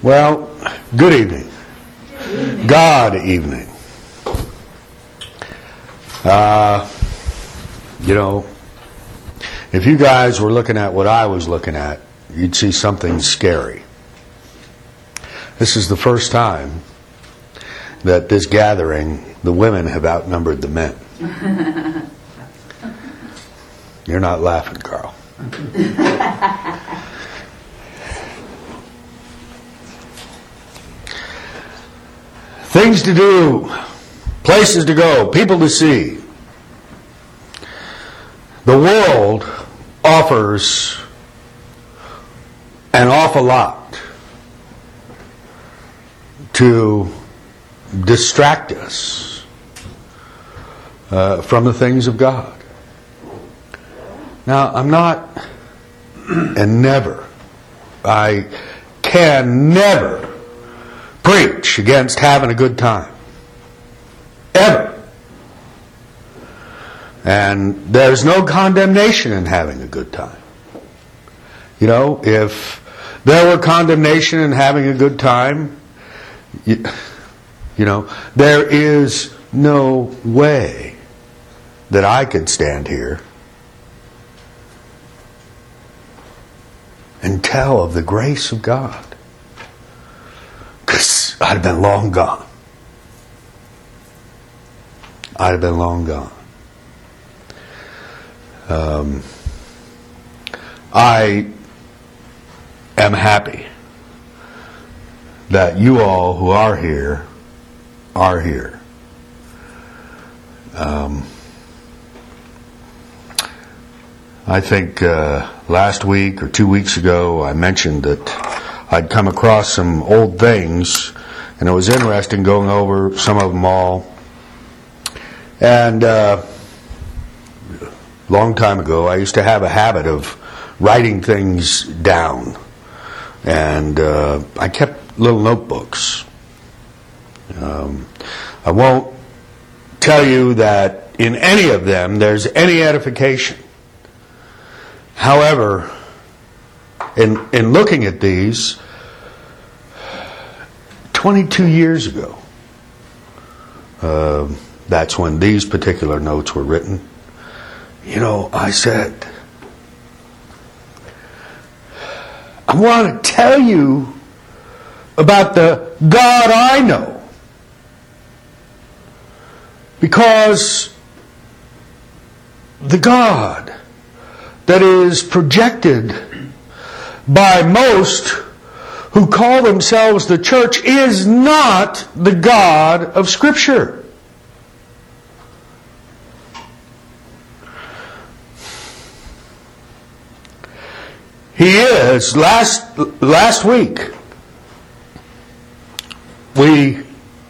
Well, good evening. God evening. If you guys were looking at what I was looking at, you'd see something scary. This is the first time that this gathering, the women have outnumbered the men. You're not laughing, Carl. Things to do, places to go, people to see. The world offers an awful lot to distract us from the things of God. Now, I'm not, and never, I can never preach against having a good time. Ever. And there's no condemnation in having a good time. You know, if there were condemnation in having a good time, you know, there is no way that I could stand here and tell of the grace of God. Because I'd have been long gone. I'd have been long gone. I am happy that you all who are here are here. I think last week or 2 weeks ago I mentioned that I'd come across some old things, and it was interesting going over some of them all. And long time ago, I used to have a habit of writing things down, and I kept little notebooks. I won't tell you that in any of them there's any edification. However, in looking at these, 22 years ago, that's when these particular notes were written. You know, I said, I want to tell you about the God I know. Because the God that is projected by most who call themselves the church is not the God of Scripture. He is. Last week, we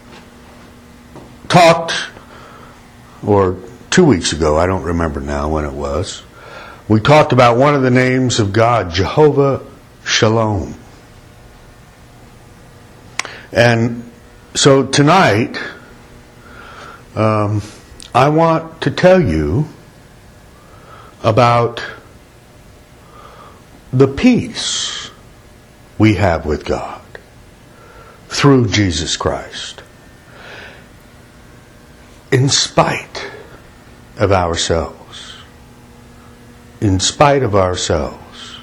talked, or 2 weeks ago, I don't remember now when it was, we talked about one of the names of God, Jehovah Shalom. And so tonight, I want to tell you about the peace we have with God through Jesus Christ, in spite of ourselves. In spite of ourselves.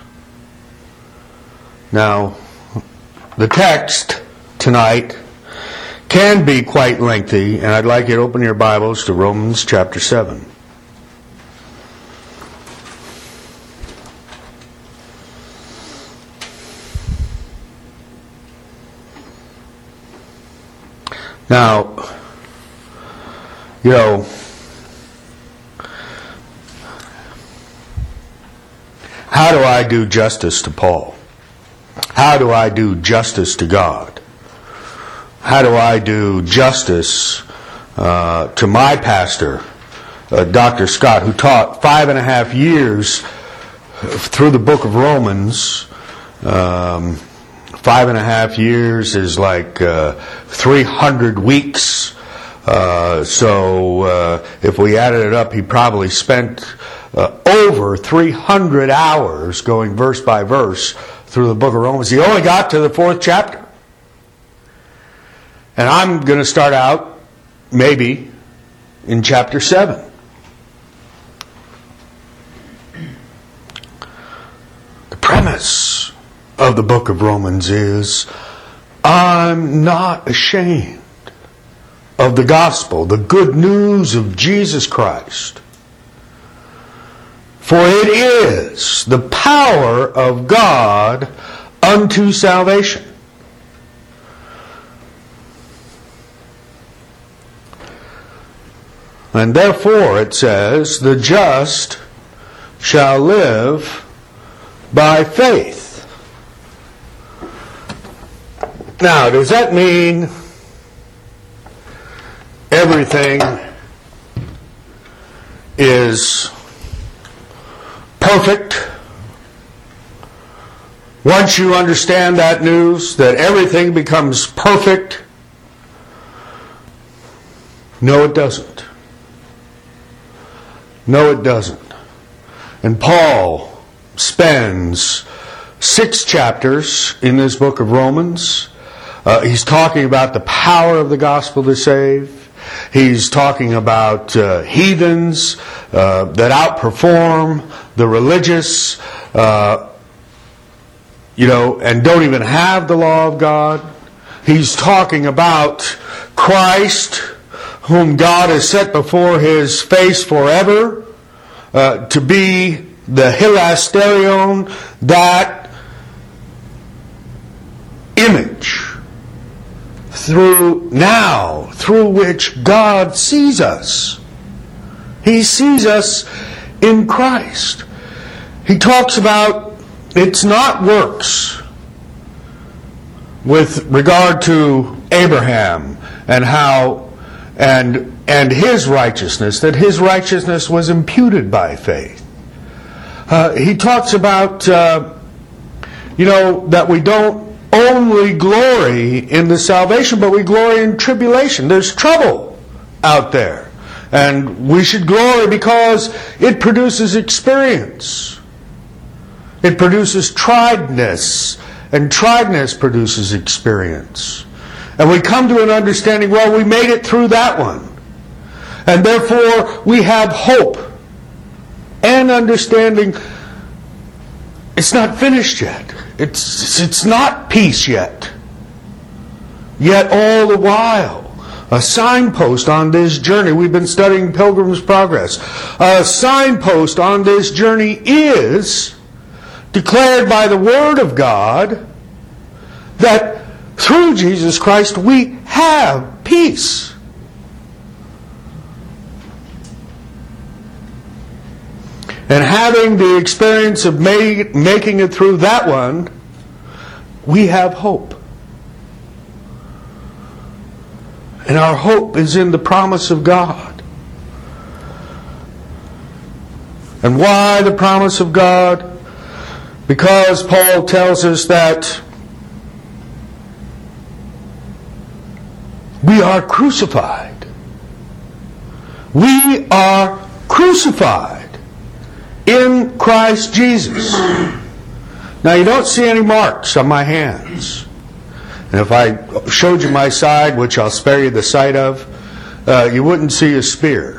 Now, the text tonight can be quite lengthy, and I'd like you to open your Bibles to Romans chapter 7. Now, you know, how do I do justice to Paul? How do I do justice to God? How do I do justice to my pastor, Dr. Scott, who taught 5.5 years through the book of Romans? 5.5 years is like 300 weeks. So if we added it up, he probably spent over 300 hours going verse by verse through the book of Romans. He only got to the 4th chapter. And I'm going to start out, maybe, in chapter 7. The premise of the book of Romans is, I'm not ashamed of the gospel, the good news of Jesus Christ. For it is the power of God unto salvation. And therefore, it says, the just shall live by faith. Now, does that mean everything is perfect? Once you understand that news, that everything becomes perfect? No, it doesn't. No, it doesn't. And Paul spends 6 chapters in this book of Romans. He's talking about the power of the gospel to save. He's talking about heathens that outperform the religious, and don't even have the law of God. He's talking about Christ, whom God has set before His face forever, to be the hilasterion, that image through which God sees us. He sees us in Christ. He talks about it's not works with regard to Abraham and how and his righteousness, that his righteousness was imputed by faith. He talks about that we don't only glory in the salvation, but we glory in tribulation. There's trouble out there. And we should glory because it produces experience. It produces triedness. And triedness produces experience. And we come to an understanding, well, we made it through that one. And therefore, we have hope and understanding. It's not finished yet. It's not peace yet. Yet all the while, a signpost on this journey, we've been studying Pilgrim's Progress, a signpost on this journey is declared by the Word of God that through Jesus Christ we have peace. And having the experience of making it through that one, we have hope. And our hope is in the promise of God. And why the promise of God? Because Paul tells us that we are crucified. We are crucified in Christ Jesus. Now you don't see any marks on my hands. And if I showed you my side, which I'll spare you the sight of, you wouldn't see a spear.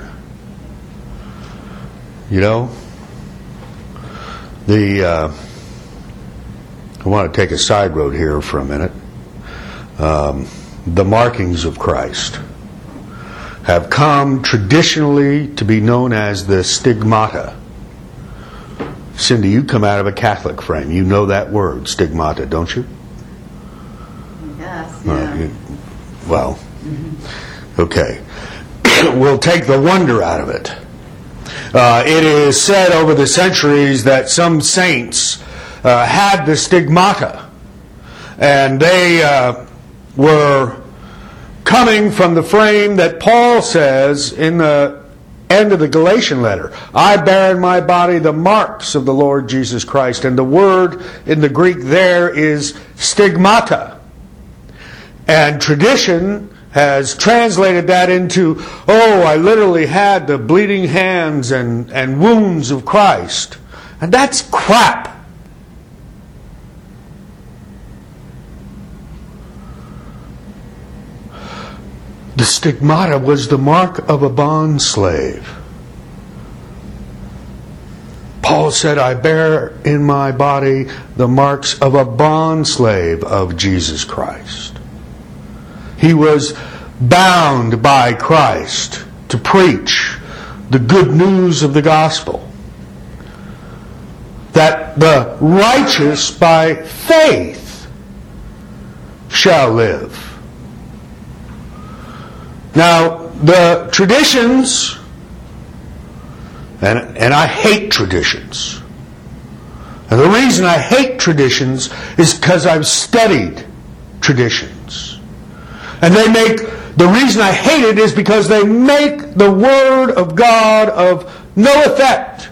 I want to take a side road here for a minute. The markings of Christ have come traditionally to be known as the stigmata. Cindy, you come out of a Catholic frame. You know that word, stigmata, don't you? Yes. Yeah. Okay. We'll take the wonder out of it. It is said over the centuries that some saints had the stigmata, and they were coming from the frame that Paul says in the end of the Galatian letter. I bear in my body the marks of the Lord Jesus Christ. And the word in the Greek there is stigmata. And tradition has translated that into, I literally had the bleeding hands and wounds of Christ. And that's crap. The stigmata was the mark of a bond slave. Paul said, I bear in my body the marks of a bond slave of Jesus Christ. He was bound by Christ to preach the good news of the gospel, that the righteous by faith shall live. Now, the traditions, and I hate traditions. And the reason I hate traditions is because I've studied traditions. And the reason I hate it is because they make the Word of God of no effect.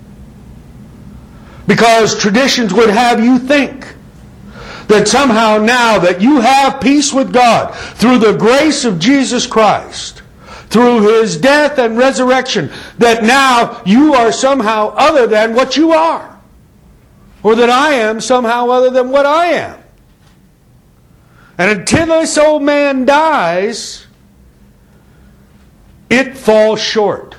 Because traditions would have you think that somehow now that you have peace with God through the grace of Jesus Christ, through His death and resurrection, that now you are somehow other than what you are. Or that I am somehow other than what I am. And until this old man dies, it falls short.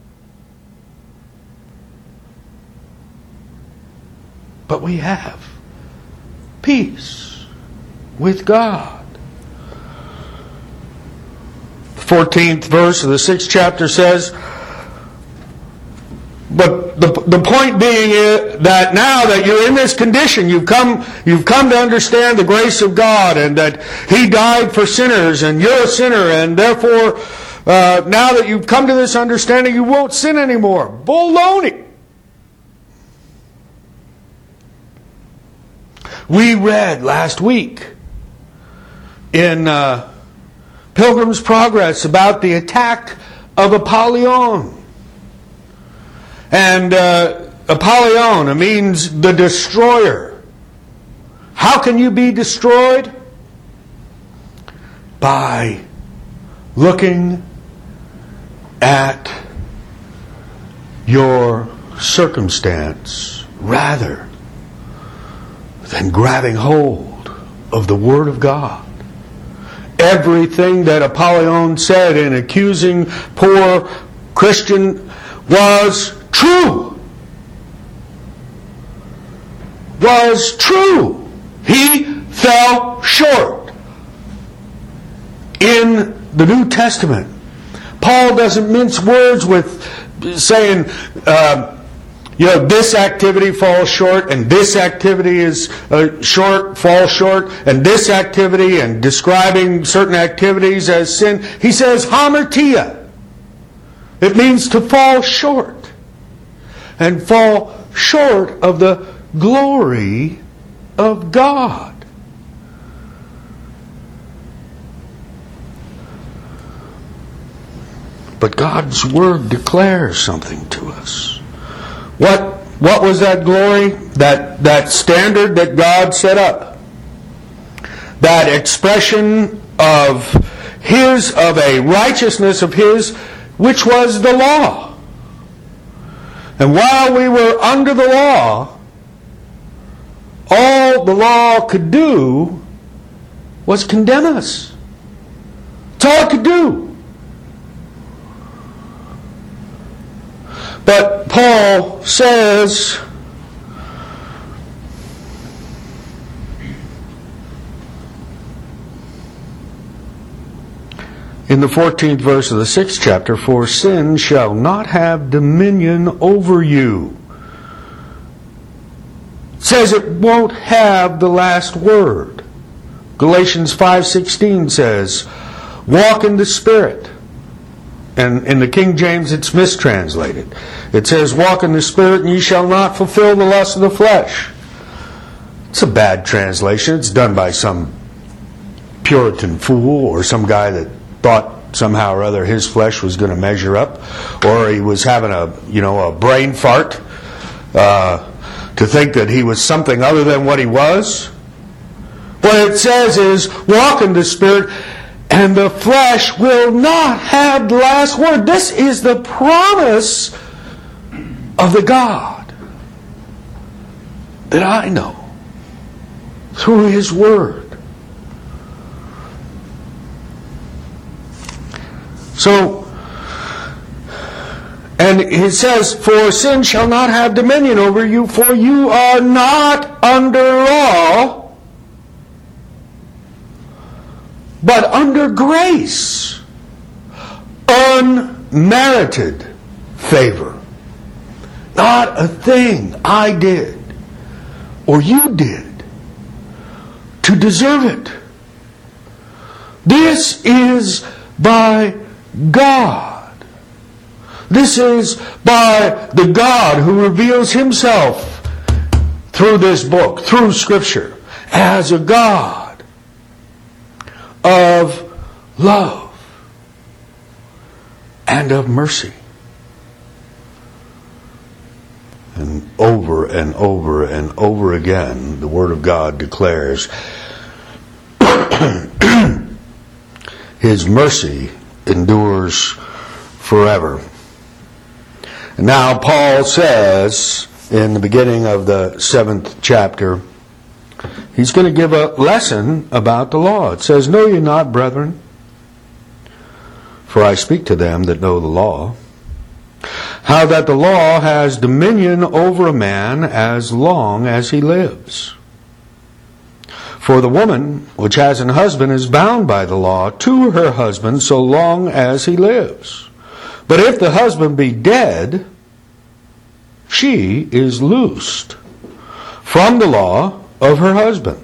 But we have peace with God. The 14th verse of the 6th chapter says, but the point being is that now that you're in this condition, you've come to understand the grace of God and that He died for sinners and you're a sinner, and therefore now that you've come to this understanding, you won't sin anymore. Baloney! We read last week in Pilgrim's Progress about the attack of Apollyon. And Apollyon, it means the destroyer. How can you be destroyed? By looking at your circumstance rather than grabbing hold of the Word of God. Everything that Apollyon said in accusing poor Christian was true. Was true. He fell short. In the New Testament, Paul doesn't mince words with saying, this activity falls short, and this activity is falls short, and this activity, and describing certain activities as sin. He says, hamartia. It means to fall short. And fall short of the glory of God. But God's Word declares something to us. What was that glory? That standard that God set up. That expression of a righteousness of His, which was the law. And while we were under the law, all the law could do was condemn us. That's all it could do. But Paul says, in the 14th verse of the 6th chapter, for sin shall not have dominion over you. It says it won't have the last word. Galatians 5:16 says, walk in the Spirit. And in the King James it's mistranslated. It says, walk in the Spirit and ye shall not fulfill the lust of the flesh. It's a bad translation. It's done by some Puritan fool or some guy that thought somehow or other his flesh was going to measure up, or he was having a brain fart to think that he was something other than what he was. What it says is, walk in the Spirit, and the flesh will not have the last word. This is the promise of the God that I know through His Word. So, and it says, for sin shall not have dominion over you, for you are not under law, but under grace, unmerited favor. Not a thing I did or you did to deserve it. This is by God. This is by the God who reveals Himself through this book, through Scripture, as a God of love and of mercy. And over and over and over again, the Word of God declares His mercy endures forever. And now Paul says, in the beginning of the 7th chapter, he's going to give a lesson about the law. It says, know ye not, brethren, for I speak to them that know the law, how that the law has dominion over a man as long as he lives. For the woman which has an husband is bound by the law to her husband so long as he lives. But if the husband be dead, she is loosed from the law of her husband.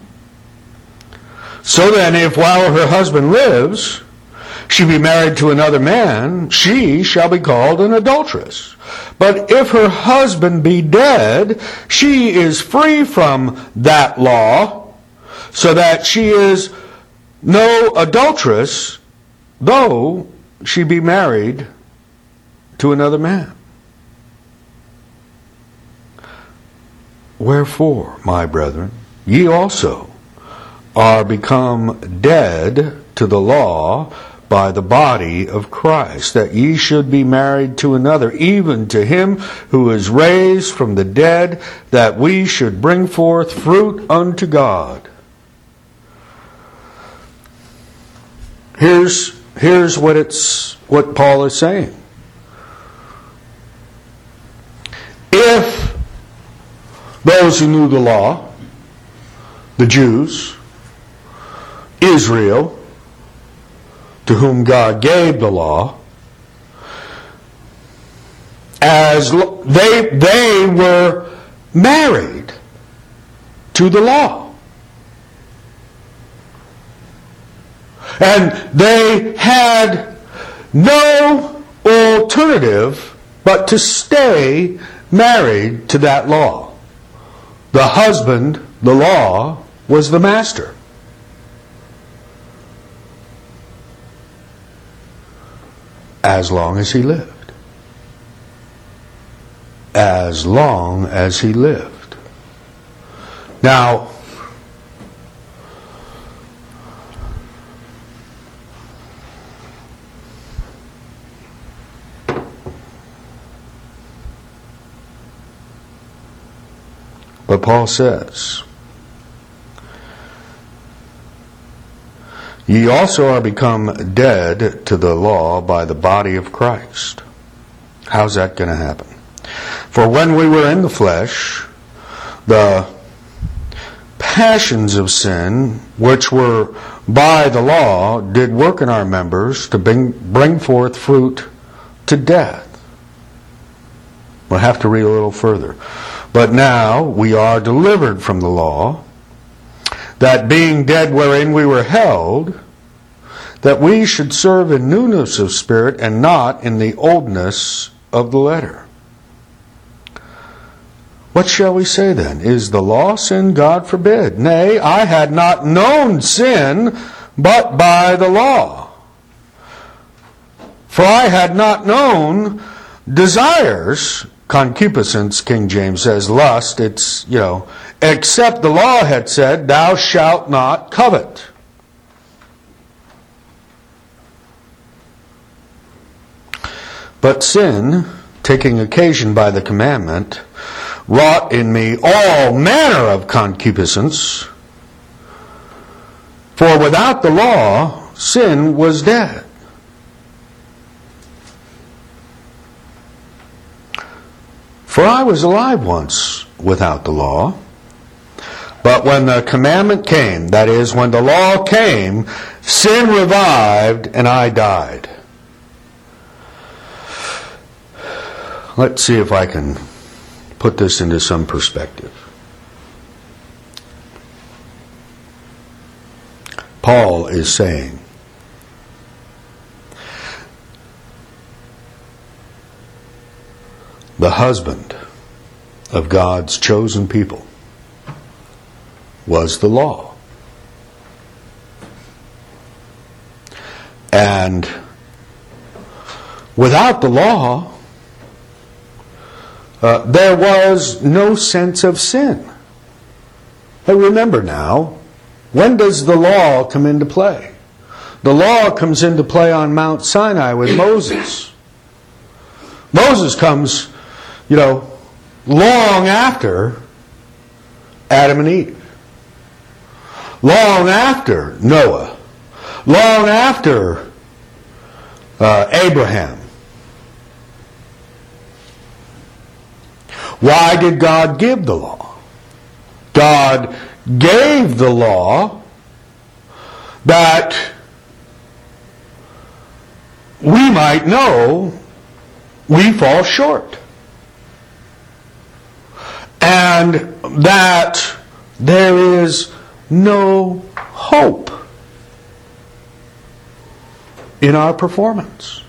So then, if while her husband lives, she be married to another man, she shall be called an adulteress. But if her husband be dead, she is free from that law, so that she is no adulteress, though she be married to another man. Wherefore, my brethren, ye also are become dead to the law by the body of Christ, that ye should be married to another, even to him who is raised from the dead, that we should bring forth fruit unto God. Here's what Paul is saying. If those who knew the law, the Jews, Israel, to whom God gave the law, as they were married to the law. And they had no alternative but to stay married to that law. The husband, the law, was the master. As long as he lived. As long as he lived. Now, but Paul says, ye also are become dead to the law by the body of Christ. How's that going to happen? For when we were in the flesh, the passions of sin, which were by the law, did work in our members to bring forth fruit to death. We'll have to read a little further. But now we are delivered from the law, that being dead wherein we were held, that we should serve in newness of spirit and not in the oldness of the letter. What shall we say then? Is the law sin? God forbid. Nay, I had not known sin but by the law. For I had not known desires, concupiscence, King James says, lust, it's, except the law had said, thou shalt not covet. But sin, taking occasion by the commandment, wrought in me all manner of concupiscence. For without the law, sin was dead. For I was alive once without the law, but when the commandment came, that is, when the law came, sin revived and I died. Let's see if I can put this into some perspective. Paul is saying, the husband of God's chosen people was the law. And without the law, there was no sense of sin. But remember now, when does the law come into play? The law comes into play on Mount Sinai with Moses. Moses comes, long after Adam and Eve. Long after Noah. Long after Abraham. Why did God give the law? God gave the law that we might know we fall short. And that there is no hope in our performance.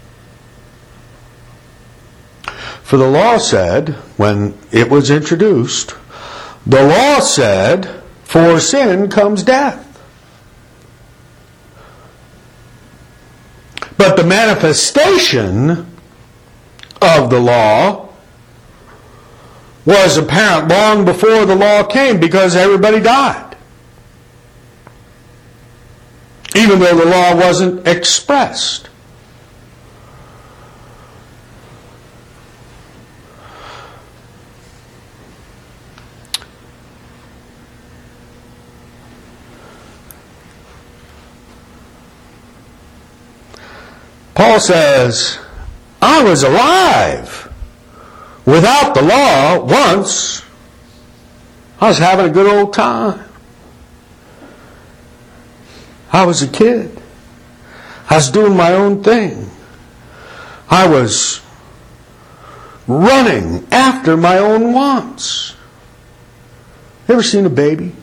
For the law said, when it was introduced, the law said, for sin comes death. But the manifestation of the law was apparent long before the law came, because everybody died. Even though the law wasn't expressed. Paul says, I was alive without the law once. I was having a good old time. I was a kid. I was doing my own thing. I was running after my own wants. You ever seen a baby?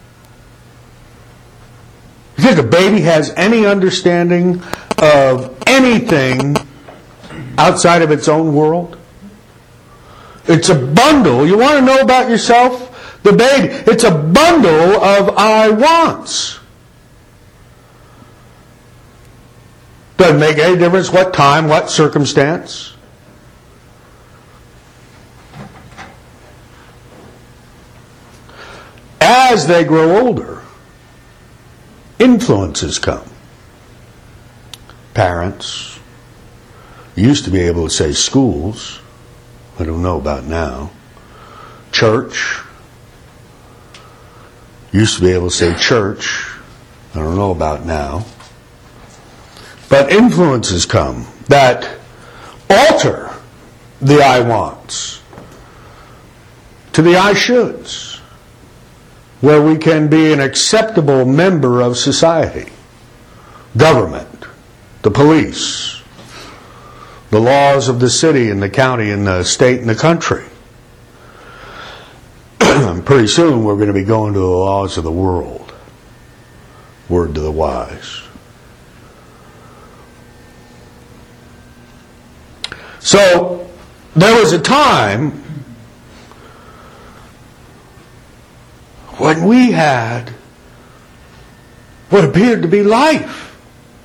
You think a baby has any understanding of anything outside of its own world? It's a bundle. You want to know about yourself? The baby. It's a bundle of I wants. Doesn't make any difference what time, what circumstance. As they grow older, influences come. Parents. Used to be able to say schools. I don't know about now. Church. Used to be able to say church. I don't know about now. But influences come that alter the I wants to the I shoulds, where we can be an acceptable member of society, government, the police, the laws of the city and the county and the state and the country. Pretty soon we're going to be going to the laws of the world. Word to the wise. So, there was a time when we had what appeared to be life,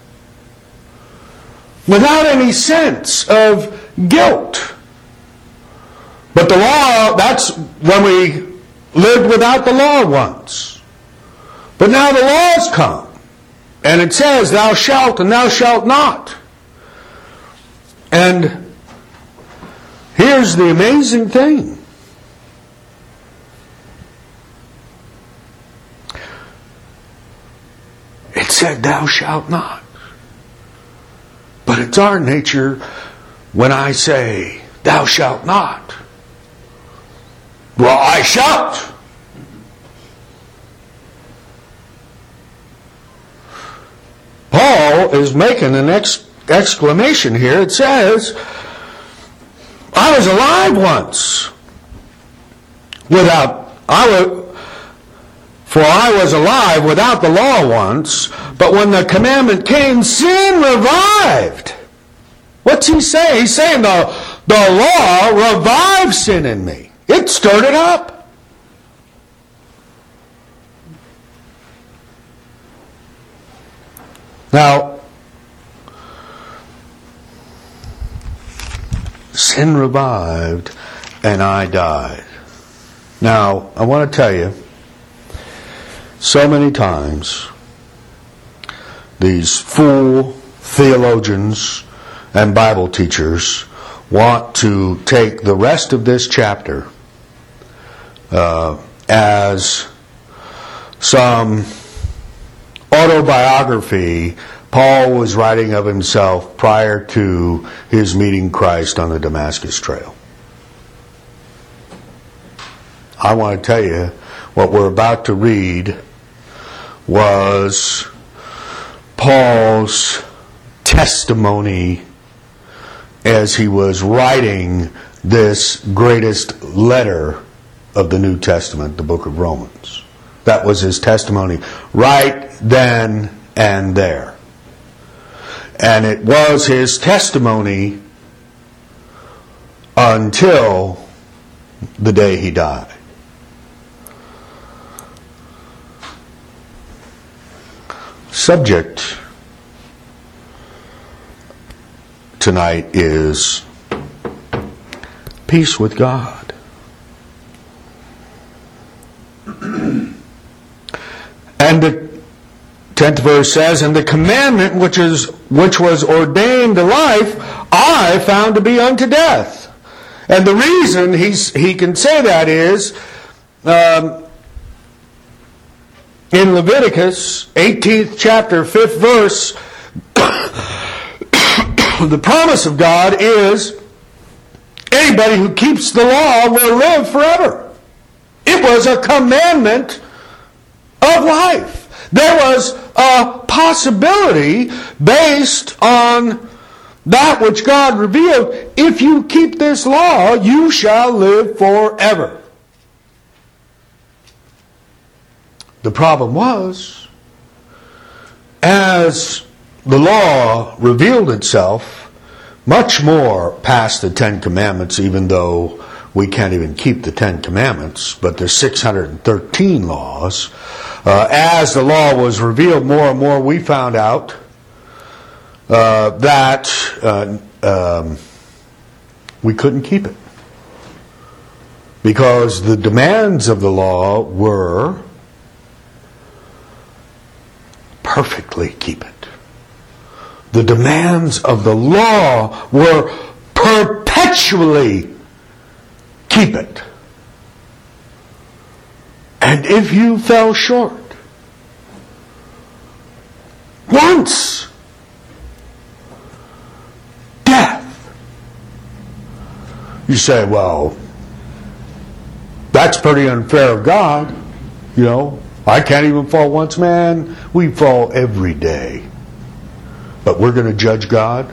without any sense of guilt. But the law, that's when we lived without the law once. But now the law's come, and it says, thou shalt and thou shalt not. And here's the amazing thing. It said, thou shalt not. But it's our nature when I say, thou shalt not, Well, I shout. Paul is making an exclamation here. It says, I was alive once for I was alive without the law once, but when the commandment came, sin revived. What's he saying? He's saying the law revived sin in me. It stirred it up. Now, sin revived and I died. Now, I want to tell you, so many times, these fool theologians and Bible teachers want to take the rest of this chapter as some autobiography Paul was writing of himself prior to his meeting Christ on the Damascus Trail. I want to tell you, what we're about to read was Paul's testimony as he was writing this greatest letter of the New Testament, the book of Romans. That was his testimony right then and there. And it was his testimony until the day he died. Subject tonight is peace with God. And the 10th verse says, and the commandment which was ordained to life, I found to be unto death. And the reason he can say that is, in Leviticus 18th chapter 5th verse, the promise of God is anybody who keeps the law will live forever. It was a commandment of life. There was a possibility based on that which God revealed. If you keep this law, you shall live forever. The problem was, as the law revealed itself much more past the Ten Commandments, even though we can't even keep the Ten Commandments, but there's 613 laws. As the law was revealed more and more, we found out that we couldn't keep it. Because the demands of the law were perfectly keep it. The demands of the law were perpetually keep it. And if you fell short once, death. You say, well, that's pretty unfair of God. You know, I can't even fall once. Man, we fall every day. But we're going to judge God?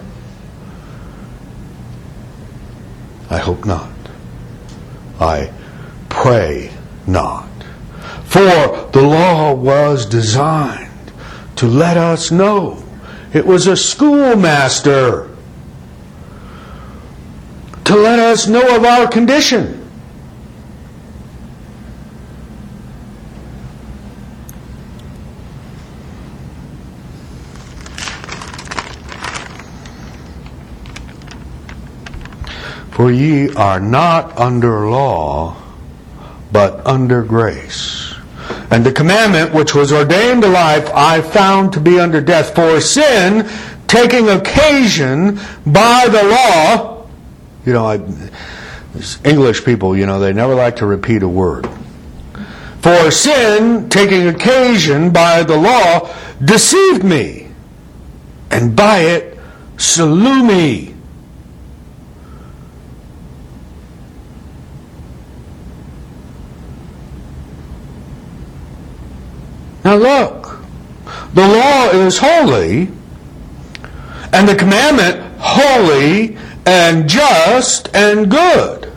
I hope not. I pray not. For the law was designed to let us know. It was a schoolmaster to let us know of our condition. For ye are not under law, but under grace. And the commandment which was ordained to life, I found to be under death. For sin, taking occasion by the law, English people, they never like to repeat a word. For sin, taking occasion by the law, deceived me, and by it slew me. Now look, the law is holy, and the commandment holy and just and good.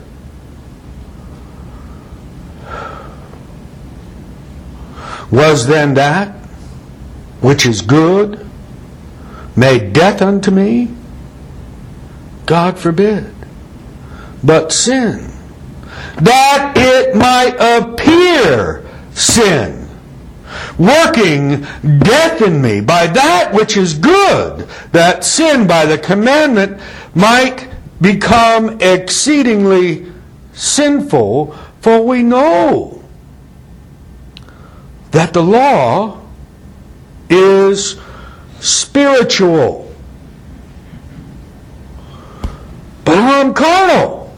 Was then that which is good made death unto me? God forbid. But sin, that it might appear sin, working death in me by that which is good, that sin by the commandment might become exceedingly sinful. For we know that the law is spiritual, but I'm carnal,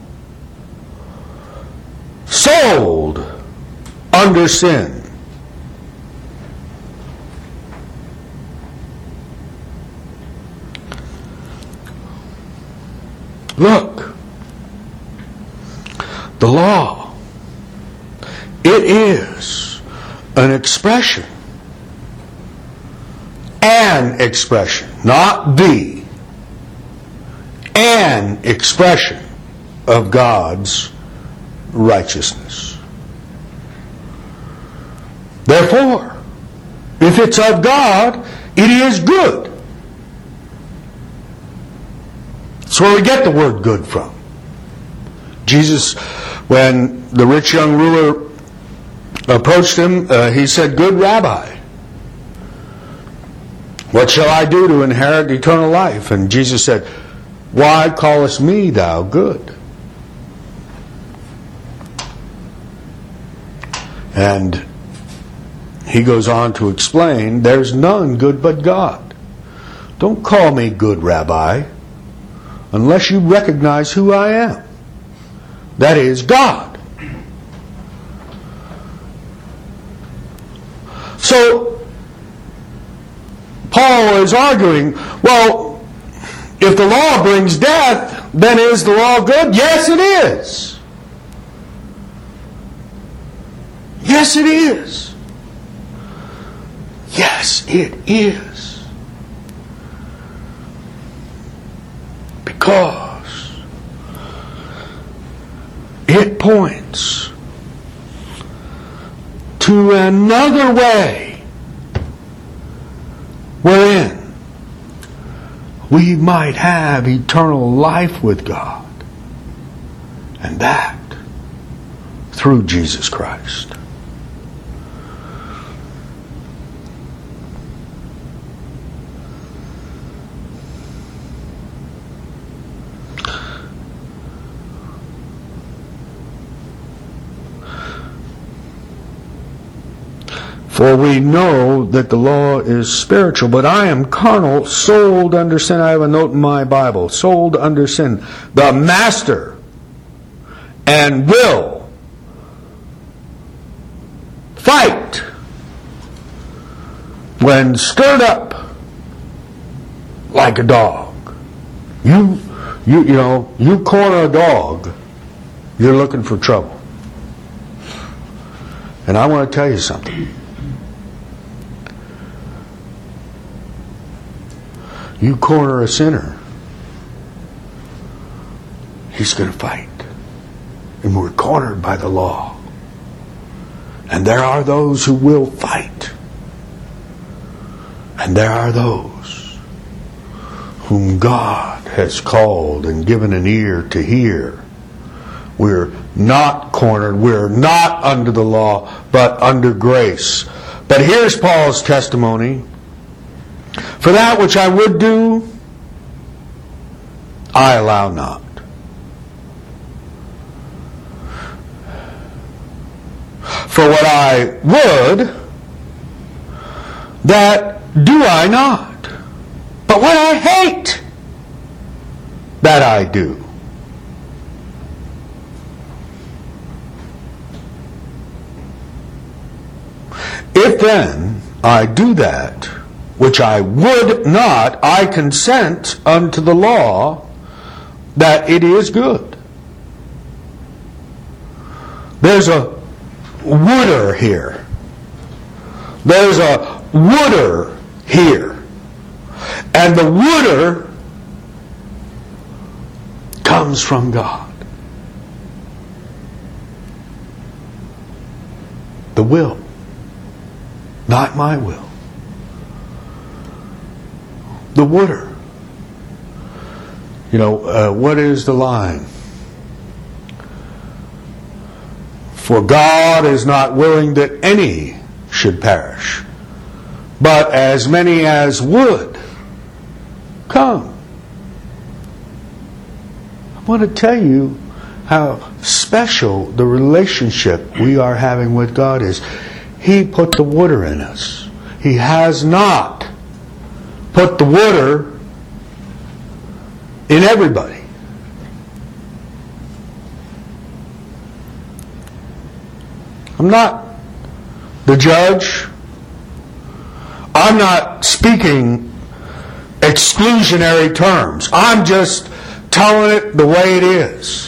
sold under sin. Look, the law, it is an expression, not the, an expression of God's righteousness. Therefore, if it's of God, it is good. That's where we get the word good from. Jesus, when the rich young ruler approached him, he said, "Good Rabbi, what shall I do to inherit eternal life?" And Jesus said, "Why callest me thou good?" And he goes on to explain, "There's none good but God. Don't call me good Rabbi unless you recognize who I am. That is God." So, Paul is arguing, well, if the law brings death, then is the law good? Yes, it is. Yes, it is. Yes, it is. Because it points to another way wherein we might have eternal life with God, and that through Jesus Christ. For we know that the law is spiritual, but I am carnal, sold under sin. I have a note in my Bible, sold under sin. The master and will fight when stirred up like a dog. You corner a dog, you're looking for trouble. And I want to tell you something. You corner a sinner, he's going to fight. And we're cornered by the law. And there are those who will fight. And there are those whom God has called and given an ear to hear. We're not cornered. We're not under the law, but under grace. But here's Paul's testimony. For that which I would do, I allow not. For what I would, that do I not. But what I hate, that I do. If then I do that which I would not, I consent unto the law that it is good. There's a would'er here. There's a wooder here. And the wooder comes from God. The will, not my will. The wooder. You know, what is the line? For God is not willing that any should perish, but as many as would come. I want to tell you how special the relationship we are having with God is. He put the wooder in us. He has not put the wooder in everybody. I'm not the judge. I'm not speaking exclusionary terms. I'm just telling it the way it is.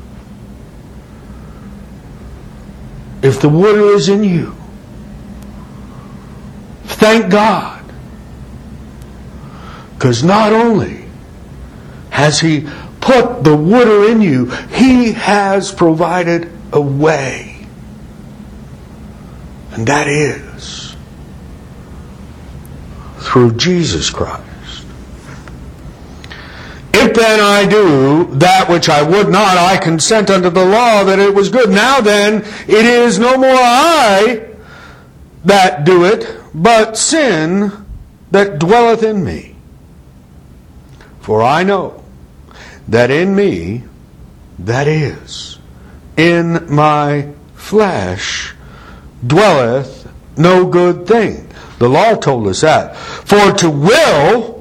If the wooder is in you, thank God. Because not only has He put the wooder in you, He has provided a way. And that is through Jesus Christ. If then I do that which I would not, I consent unto the law that it was good. Now then, it is no more I that do it, but sin that dwelleth in me. For I know that in me, that is, in my flesh, dwelleth no good thing. The law told us that. For to will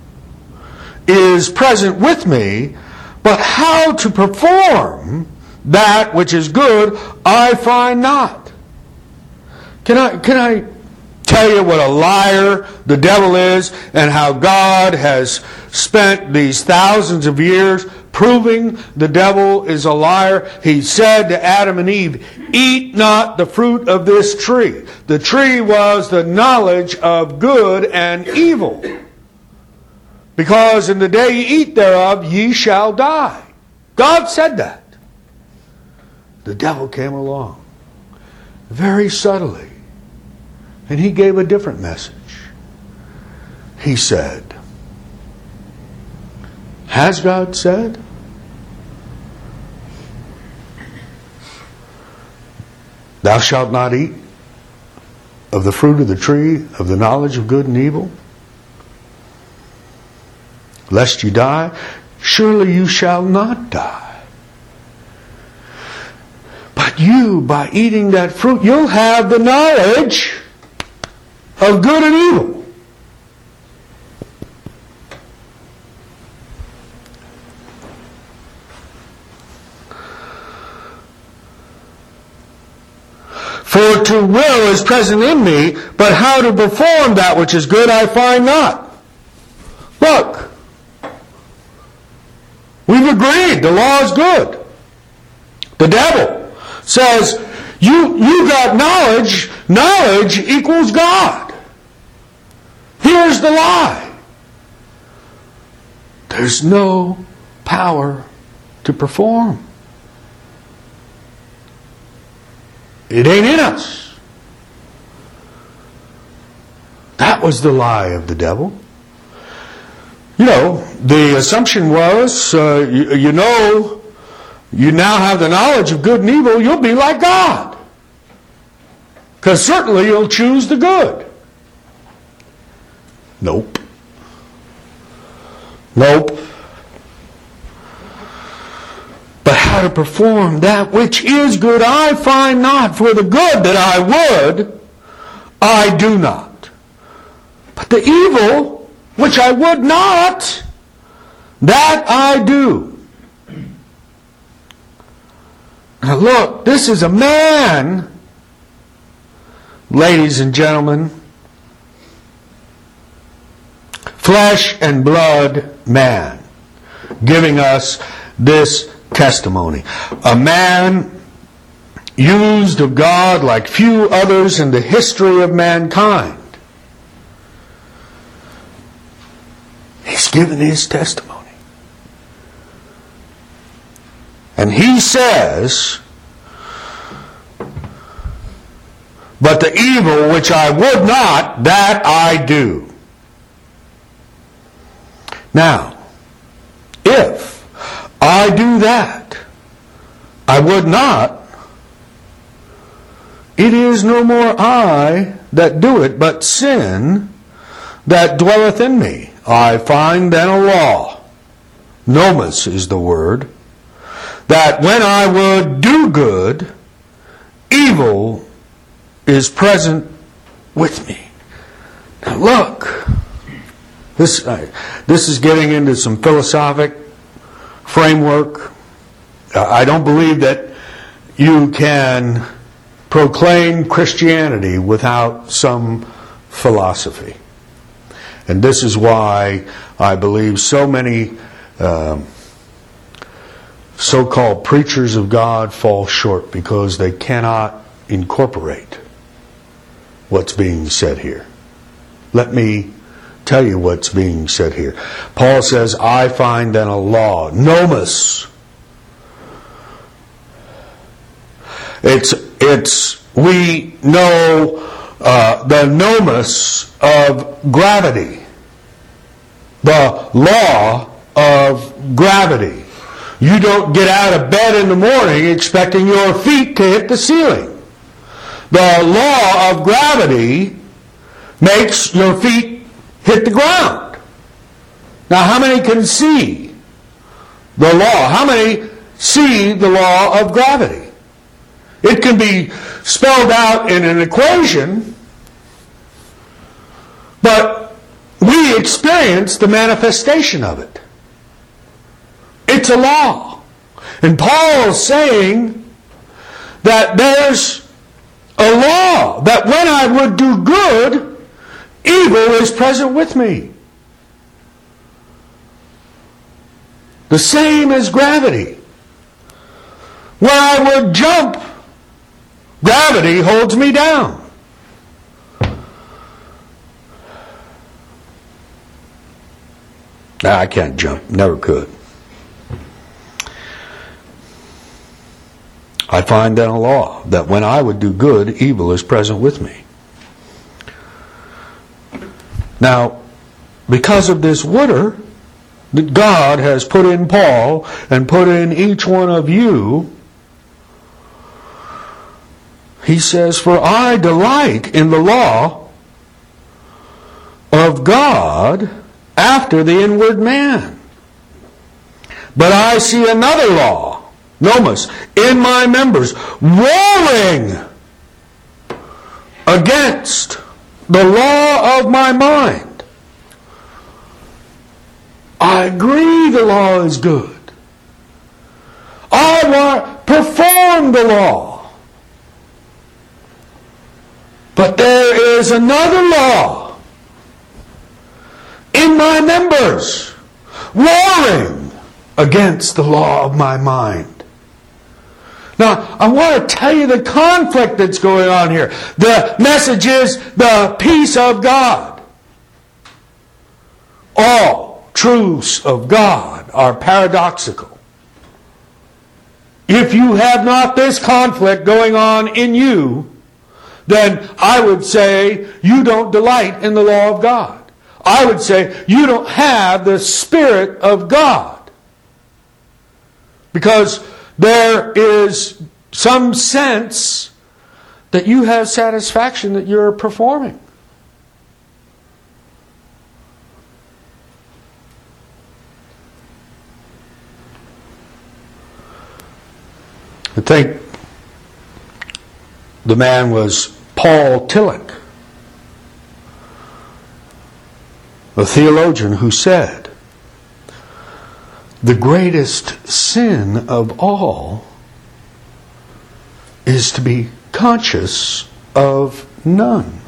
is present with me, but how to perform that which is good I find not. Can I tell you what a liar the devil is, and how God has spent these thousands of years proving the devil is a liar? He said to Adam and Eve, eat not the fruit of this tree. The tree was the knowledge of good and evil. Because in the day ye eat thereof, ye shall die. God said that. The devil came along very subtly, and he gave a different message. He said, has God said? Thou shalt not eat of the fruit of the tree of the knowledge of good and evil, lest you die. Surely you shall not die. But you, by eating that fruit, you'll have the knowledge of good and evil. For to will is present in me, but how to perform that which is good I find not. Look, we've agreed the law is good. The devil says, you got knowledge. Knowledge equals God. Here's the lie. There's no power to perform. It ain't in us. That was the lie of the devil. You know, the assumption was, you now have the knowledge of good and evil, you'll be like God. Because certainly you'll choose the good. Nope. But how to perform that which is good I find not, for the good that I would, I do not. But the evil which I would not, that I do. Now look, this is a man, ladies and gentlemen, flesh and blood man, giving us this testimony. A man used of God like few others in the history of mankind. He's given his testimony. And he says, but the evil which I would not, that I do. Now, if I do that, I would not, it is no more I that do it, but sin that dwelleth in me. I find then a law, nomos is the word, that when I would do good, evil is present with me. Now look, this is getting into some philosophic framework. I don't believe that you can proclaim Christianity without some philosophy. And this is why I believe so many so-called preachers of God fall short, because they cannot incorporate what's being said here. Let me tell you what's being said here. Paul says, I find then a law, nomos. We know the nomos of gravity, the law of gravity. You don't get out of bed in the morning expecting your feet to hit the ceiling. The law of gravity makes your feet hit the ground. Now, how many can see the law? How many see the law of gravity? It can be spelled out in an equation, but we experience the manifestation of it. It's a law. And Paul is saying that there's a law, that when I would do good, evil is present with me. The same as gravity. When I would jump, gravity holds me down. I can't jump, never could. I find then a law, that when I would do good, evil is present with me. Now, because of this water that God has put in Paul and put in each one of you, he says, for I delight in the law of God after the inward man. But I see another law, nomos, in my members, warring against the law of my mind. I agree the law is good. I want to perform the law. But there is another law in my members, warring against the law of my mind. Now, I want to tell you the conflict that's going on here. The message is the peace of God. All truths of God are paradoxical. If you have not this conflict going on in you, then I would say you don't delight in the law of God. I would say you don't have the Spirit of God. Because there is some sense that you have satisfaction that you're performing. I think the man was Paul Tillich, a theologian who said, the greatest sin of all is to be conscious of none.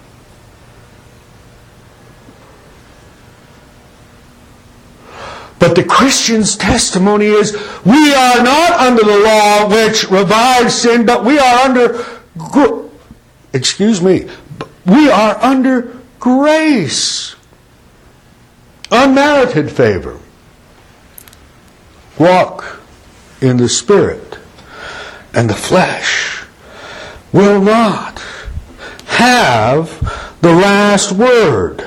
But But the Christian's testimony is, we are not under the law which revives sin, but we are under, we are under grace. Unmerited favor. Walk in the Spirit, and the flesh will not have the last word.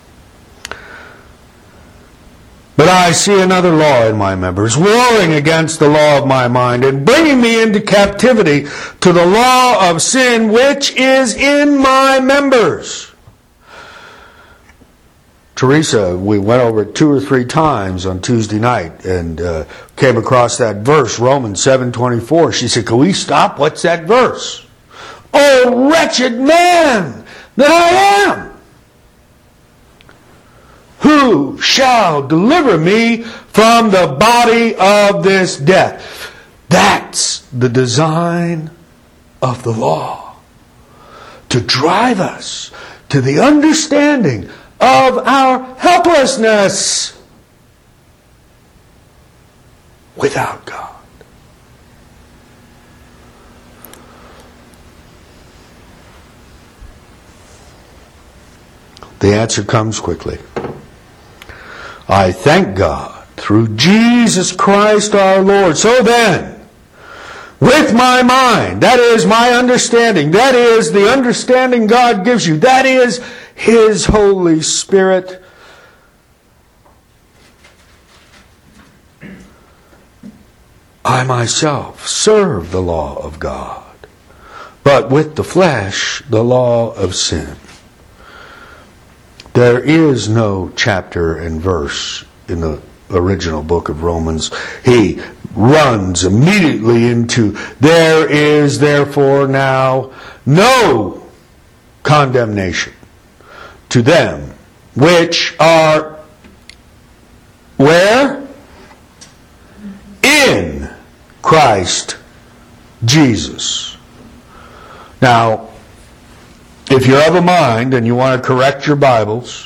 But I see another law in my members, warring against the law of my mind, and bringing me into captivity to the law of sin which is in my members. Teresa, we went over it 2 or 3 times on Tuesday night and came across that verse, Romans 7:24. She said, "Can we stop? What's that verse?" "Oh, wretched man that I am! Who shall deliver me from the body of this death?" That's the design of the law. To drive us to the understanding of our helplessness without God. The answer comes quickly. I thank God through Jesus Christ our Lord. So then, with my mind, that is my understanding, that is the understanding God gives you, that is His Holy Spirit, I myself serve the law of God, but with the flesh, the law of sin. There is no chapter and verse in the original book of Romans. He runs immediately into, there is therefore now no condemnation to them which are where? In Christ Jesus. Now, if you're of a mind and you want to correct your Bibles,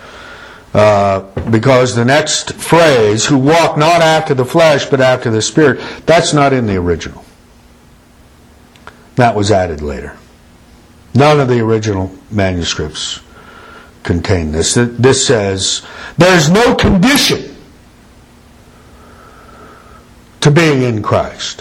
because the next phrase, who walk not after the flesh but after the Spirit, that's not in the original. That was added later. None of the original manuscripts contain this. This says, there's no condition to being in Christ.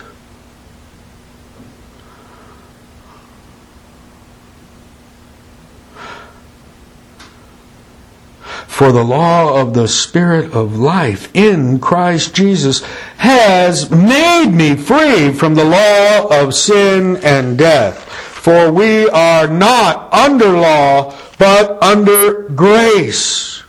For the law of the Spirit of life in Christ Jesus has made me free from the law of sin and death. For we are not under law, but under grace.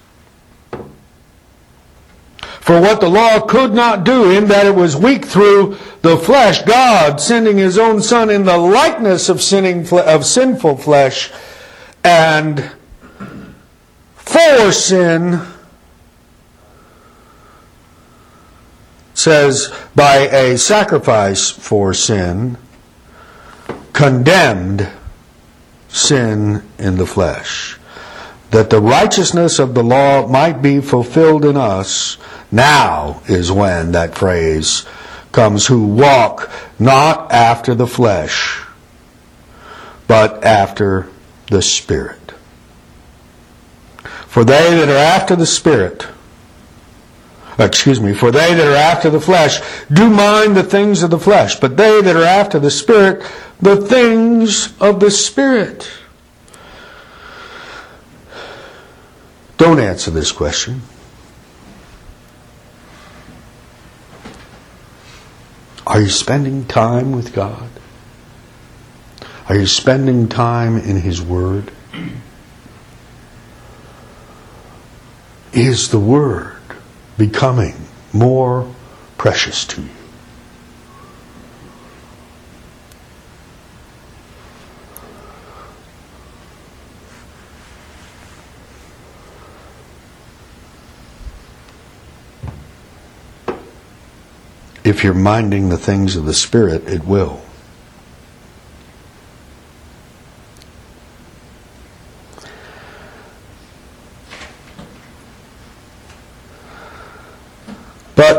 For what the law could not do, in that it was weak through the flesh, God, sending His own Son in the likeness of sinful flesh, and for sin, says, by a sacrifice for sin, condemned sin in the flesh, that the righteousness of the law might be fulfilled in us. Now is when that phrase comes, who walk not after the flesh, but after the Spirit. For they that are after the Spirit, for they that are after the flesh do mind the things of the flesh, but they that are after the Spirit, the things of the Spirit. Don't answer this question. Are you spending time with God? Are you spending time in His Word? Is the Word becoming more precious to you? If you're minding the things of the Spirit, it will.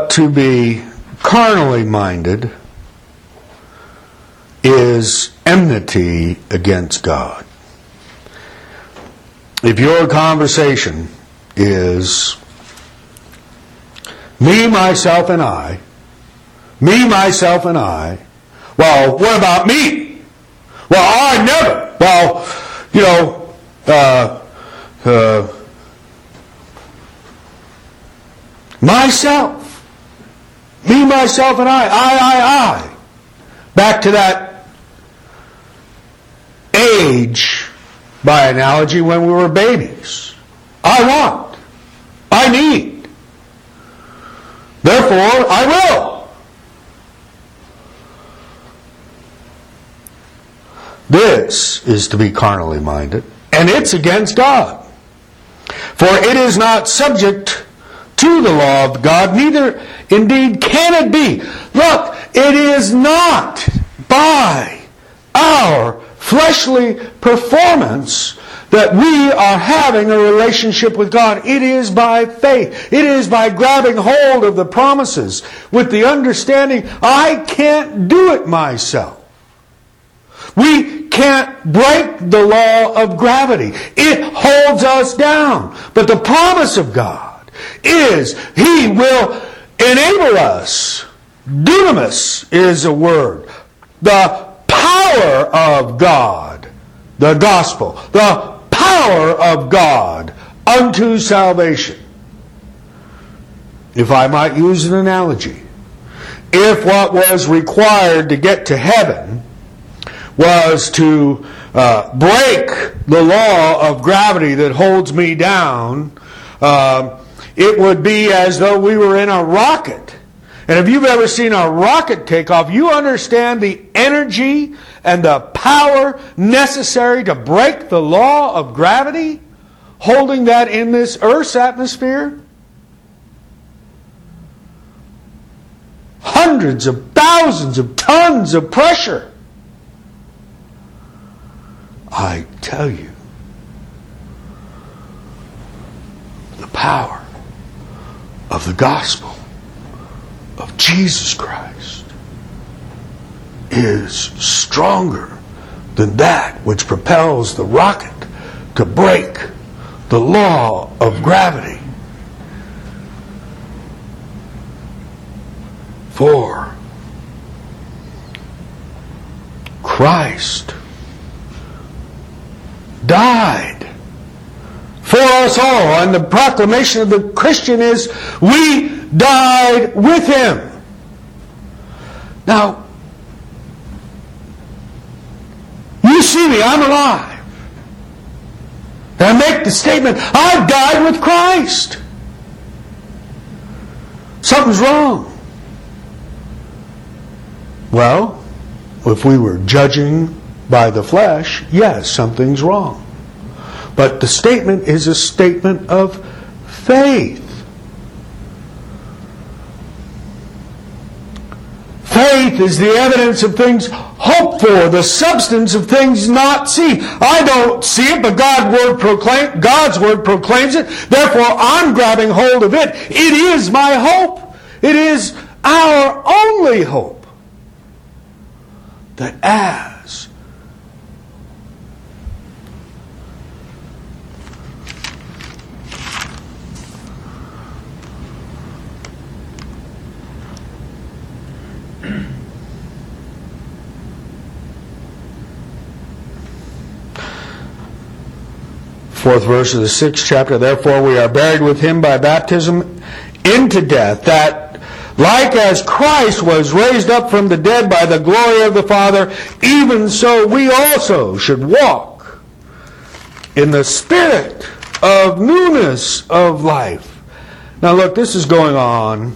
But to be carnally minded is enmity against God. If your conversation is me, myself, and I, well, what about me? Well, I never. Well, myself. Me, myself, and I. Back to that age, by analogy, when we were babies. I want. I need. Therefore, I will. This is to be carnally minded, and it's against God. For it is not subject to the law of God, neither indeed can it be. Look, it is not by our fleshly performance that we are having a relationship with God. It is by faith. It is by grabbing hold of the promises with the understanding, I can't do it myself. We can't break the law of gravity. It holds us down. But the promise of God is He will enable us. Dunamis is a word. The power of God. The gospel. The power of God unto salvation. If I might use an analogy. If what was required to get to heaven was to break the law of gravity that holds me down, it would be as though we were in a rocket. And if you've ever seen a rocket take off, you understand the energy and the power necessary to break the law of gravity, holding that in this Earth's atmosphere. Hundreds of thousands of tons of pressure. I tell you, the power of the gospel of Jesus Christ is stronger than that which propels the rocket to break the law of gravity. For Christ died for us all. And the proclamation of the Christian is, we died with Him. Now, you see me, I'm alive. And I make the statement, I've died with Christ. Something's wrong. Well, if we were judging by the flesh, yes, something's wrong. But the statement is a statement of faith. Faith is the evidence of things hoped for, the substance of things not seen. I don't see it, but God's Word proclaims it. Therefore, I'm grabbing hold of it. It is my hope. It is our only hope. That as fourth verse of the 6th chapter, therefore we are buried with Him by baptism into death, that like as Christ was raised up from the dead by the glory of the Father, even so we also should walk in the spirit of newness of life. Now look, this is going on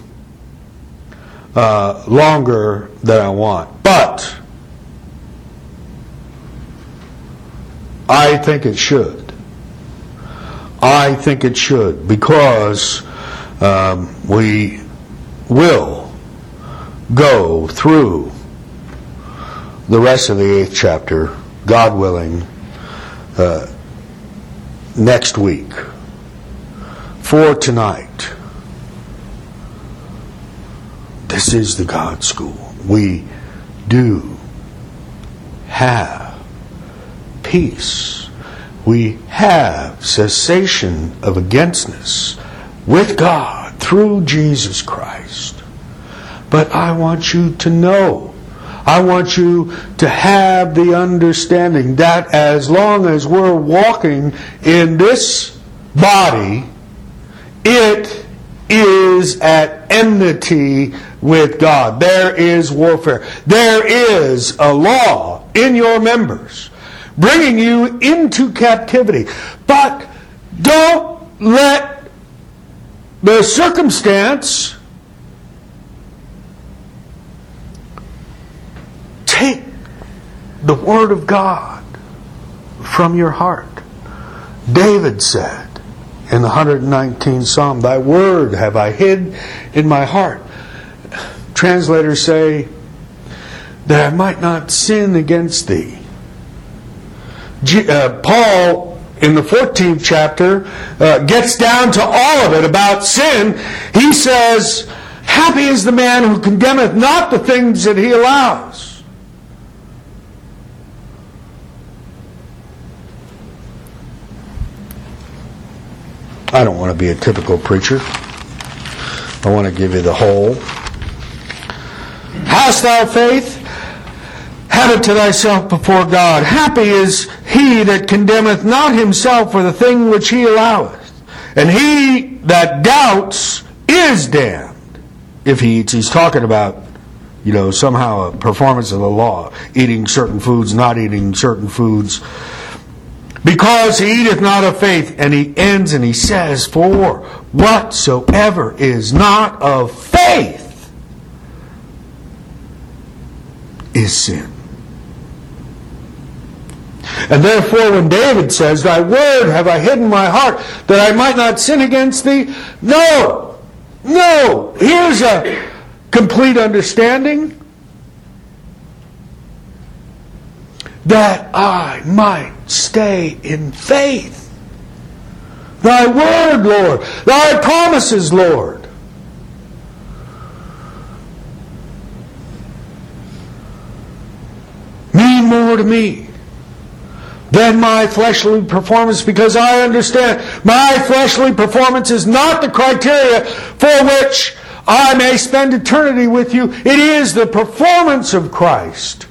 longer than I want, but I think it should. I think it should, because we will go through the rest of the 8th chapter, God willing, next week. For tonight, This is the God school. We do have peace. We have cessation of againstness with God through Jesus Christ. But I want you to know, I want you to have the understanding that as long as we're walking in this body, it is at enmity with God. There is warfare. There is a law in your members bringing you into captivity. But don't let the circumstance take the Word of God from your heart. David said in the 119th Psalm, Thy Word have I hid in my heart. Translators say, that I might not sin against Thee. Paul, in the 14th chapter, gets down to all of it about sin. He says, Happy is the man who condemneth not the things that he allows. I don't want to be a typical preacher. I want to give you the whole. Hast thou faith? Have it to thyself before God. Happy is he that condemneth not himself for the thing which he alloweth. And he that doubts is damned. If he eats, he's talking about, somehow a performance of the law. Eating certain foods, not eating certain foods. Because he eateth not of faith. And he ends and he says, For whatsoever is not of faith is sin. And therefore when David says, Thy word have I hid in my heart, that I might not sin against Thee. No! Here's a complete understanding. That I might stay in faith. Thy word, Lord. Thy promises, Lord. Mean more to me than my fleshly performance, because I understand my fleshly performance is not the criteria for which I may spend eternity with you. It is the performance of Christ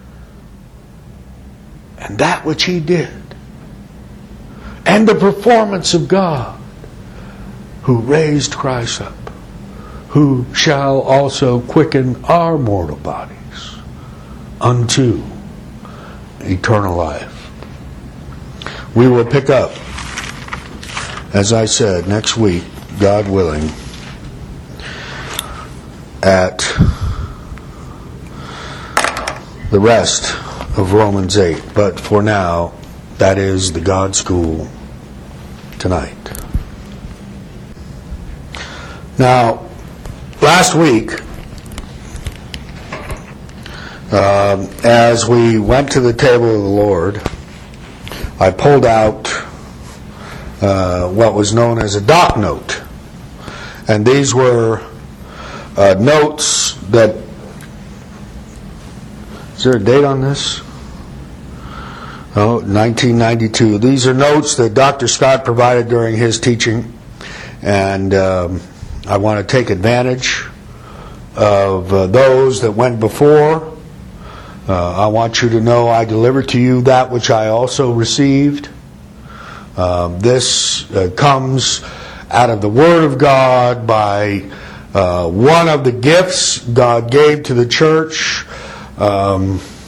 and that which He did, and the performance of God who raised Christ up, who shall also quicken our mortal bodies unto eternal life. We will pick up, as I said, next week, God willing, at the rest of Romans 8. But for now, that is the God School tonight. Now, last week, as we went to the table of the Lord, I pulled out what was known as a doc note. And these were notes that... Is there a date on this? Oh, 1992. These are notes that Dr. Scott provided during his teaching. And I want to take advantage of those that went before. I want you to know I delivered to you that which I also received. This comes out of the Word of God by one of the gifts God gave to the church.